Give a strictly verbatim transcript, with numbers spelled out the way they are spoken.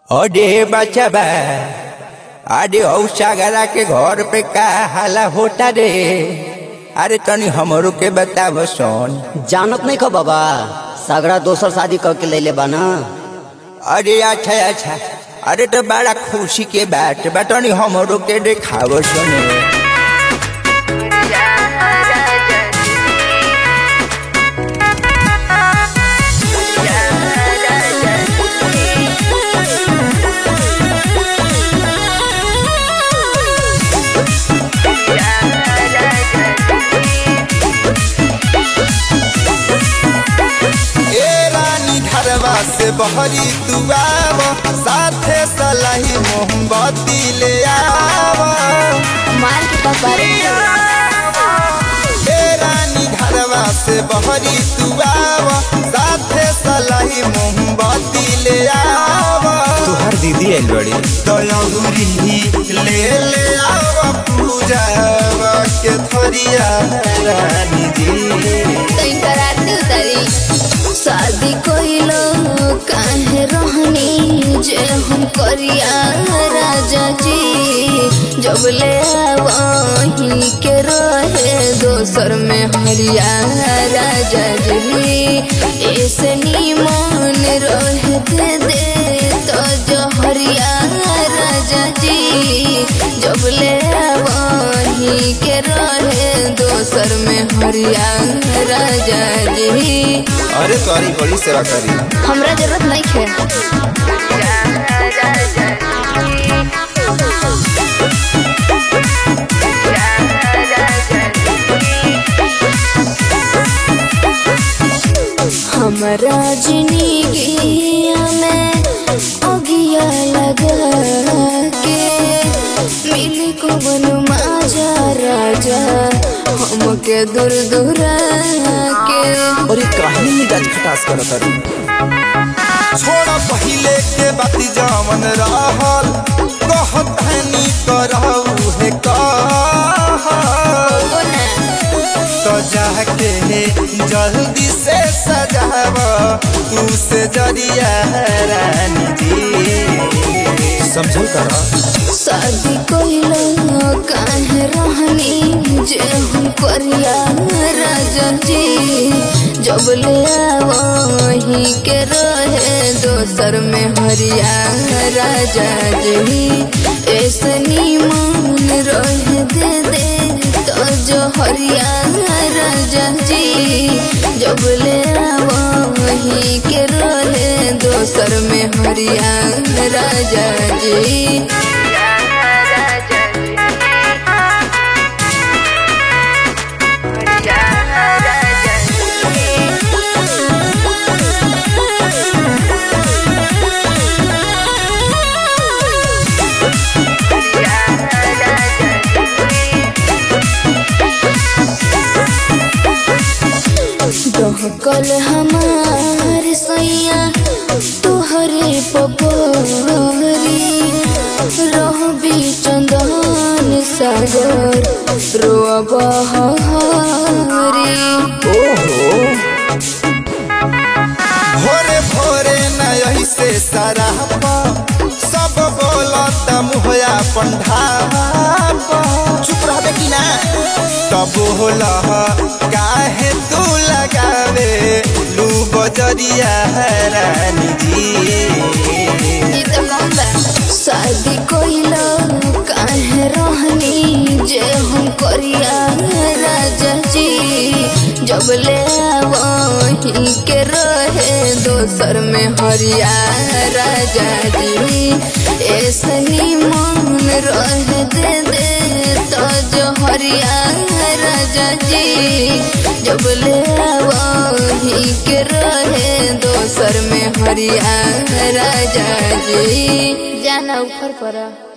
अरे बच्चा बा, अरे औ सागरा के घर पे का हाला होता रे। अरे तनी हमरो के बताव सोन। जानत नहीं खो बाबा, सागरा दोसर शादी करके ले ले बाना। अरे अच्छा अच्छा, अरे तो बड़ा खुशी के बात बा, तनी हमरो के देखाव सोने। से बहरी तू आव, साथे सलाही मोमबत्ती ले आव। मार के पकड़े ए रानी घरवा से बहरी तू आव, साथे सलाही मोमबत्ती ले आव। तुहार दीदी आइल बड़ी दयगुरी ले ले आव, पूजा के थरिया रानी जी। तई कराते उतारी शादी कोइलो काहे रहनी जे हम करिया राजा जी। जब ले आवही के रहे दोसर में हरिया राजा जी। ऐसे नीमन रहे दे दे तो जो हरिया राजा जी। जब ले आवही के रहे दोसर में हरिया राजा जी। अरे तोरी बड़ी सेवा करी, हमरा जरूरत नहीं है। हमरा जिंदगी में अगिया लगा के मिल को बन माजा राजा हमके दूर दूर के। अरे काहे मिजाज खटास करत रे। छोड़ा पहिले के बाती जमन रहल, कहतनी करहु हे कहल। तो जाके जल्दी से सजाव तू से जरिया रानी जी। समझल कर शादी कोइलो काहे रहनी जे हम करिया राजा जी। जब ले आवही के रहे दोसर में हरिया राजा जी। ऐसे नीमन रहे दे दे तो जो हरिया राजा जी। जब ले आवही के रहे दोसर में हरिया राजा जी। कल हमार सैया तुहरे पपरी रहबी चंदन सागर रोआ बहरी। ओहो भोरे भोरे न यही से सरापा, सब बोलत मुहया पंढापा। चुप रहबे कि ना तब बोला काहे तू लगावे लू बजरिया रानी जी। शादी कोइलो काहे रहनी जे हम करिया राजा जी। जब ले आवही के रहे दोसर में हरिया राजा जी। ऐसे नीमन रहे दे दे तो जो हरिया राजा जी। जब ले आवही के रहे दोसर में हरिया राजा जी। जाना ऊपर पर।